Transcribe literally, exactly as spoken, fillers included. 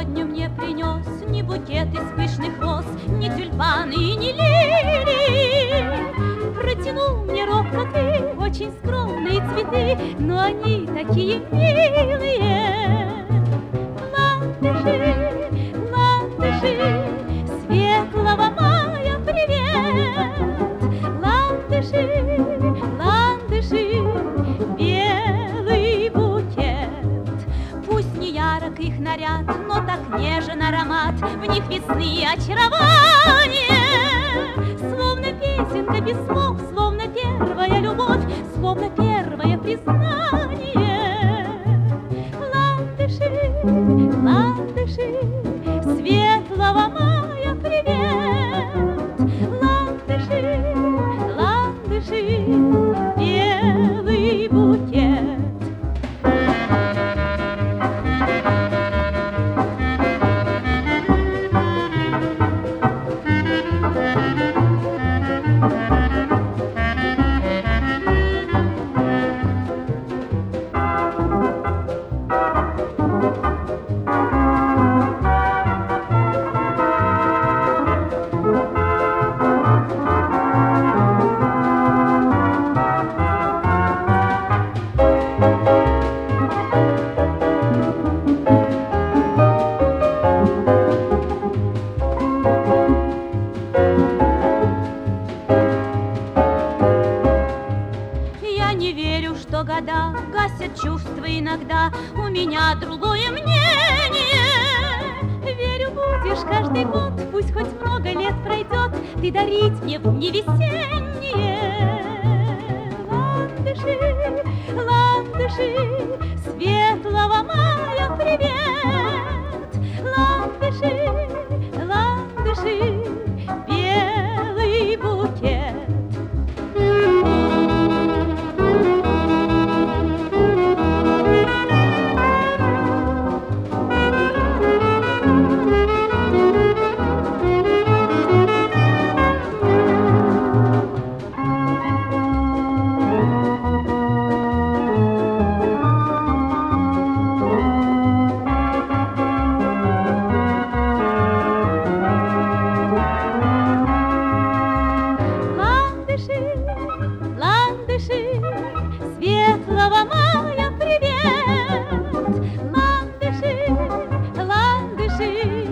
сегодня мне принес ни букет из пышных роз, ни тюльпаны и ни лилии. Протянул мне робко ты очень скромные цветы, но они такие милые. Ландыши, ландыши, светлого мая привет. Ландыши, ландыши, белый букет. Пусть не ярок их наряд, но так нежен аромат, в них весны очарование. Словно песенка без слов, словно первая любовь, словно первое признание. Ландыши, ландыши, светлого мая привет. Ландыши, ландыши, белый букет. Что года гасят чувства иногда, у меня другое мнение. Верю, будешь каждый год, пусть хоть много лет пройдет, ты дарить мне в дни весенние. Ландыши, ландыши, светлого мая привет. Ландыши, ландыши, белый букет. Ландыши, светлого мая привет. Ландыши, ландыши,